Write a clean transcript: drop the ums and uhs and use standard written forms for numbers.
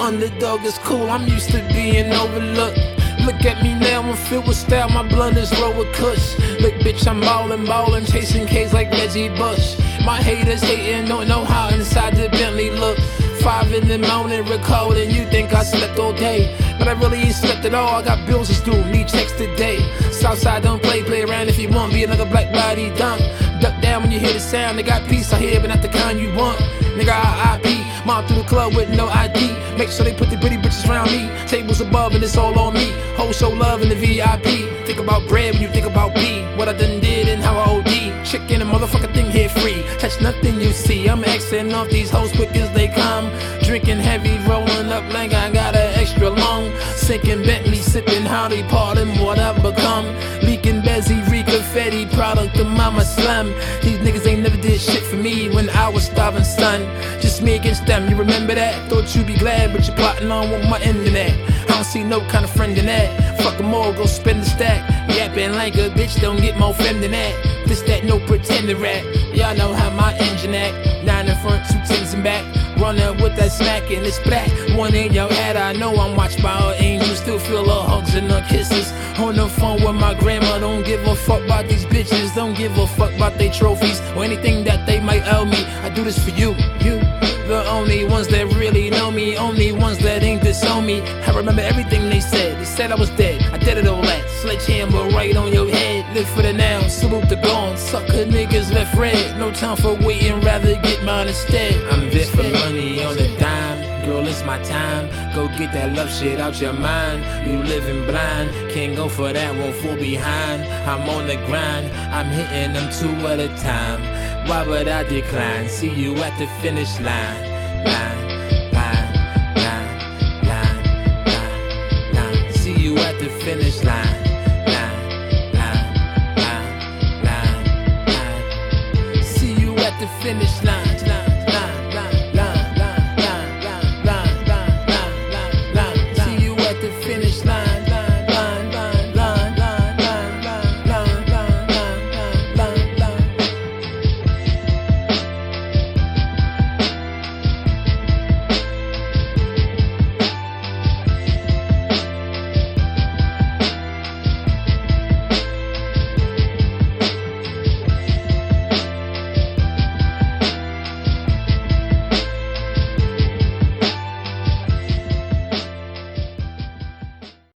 underdog is cool, I'm used to being overlooked. Look at me now, I'm filled with style, my blunt is roll with kush. Look bitch, I'm ballin', chasing K's like Reggie Bush. My haters hating, don't know how inside the Bentley look. 5 in the morning, recording, you think I slept all day. But I really ain't slept at all, I got bills to do, need checks today. Southside don't play around if you want, be another black body dunk. Duck down when you hear the sound, they got peace out here, but not the kind you want. Nigga, I IP, mom through the club with no ID. Make sure they put the pretty bitches around me. Tables above and it's all on me. Whole show love in the VIP. Think about bread when you think about B. What I done did and how I OD. Chicken and motherfucking thing here free. Touch nothing you see. I'm Xing off these hoes quick as they come. Drinking heavy, rolling up like I got an extra lung. Sinking Bentley, sipping Hardy, pardon what I've become. Leaking Bezzy, confetti, product of Mama Slim. These niggas ain't never did shit for me when I was starving, son. Just me against them, you remember that? Thought you'd be glad, but you're plotting on with my internet. I don't see no kind of friend in that. Fuck 'em all, go spend the stack. Yapping like a bitch, don't get more femme than that. This, that, no pretending rap. Y'all know how my engine act. 9 in front, 2 10s in back. Running with that smack and it's black. One in your head, I know I'm watched by her angels. Still feel her hugs and her kisses. On the phone with my grandma, don't give a fuck about these bitches. Don't give a fuck about their trophies or anything that they might owe me. I do this for you, the only ones that really know me, only ones that ain't disown me. I remember everything they said I was dead, I did it all that. Sledgehammer right on your head, live for the now, salute the gone. Sucker niggas left red, no time for waiting, rather get mine instead. I'm there for money on the dime, girl it's my time. Go get that love shit out your mind, you living blind. Can't go for that, won't fall behind. I'm on the grind, I'm hitting them 2 at a time. Why would I decline? See you at the finish line. See you at the finish line. See you at the finish line. See you at the finish line.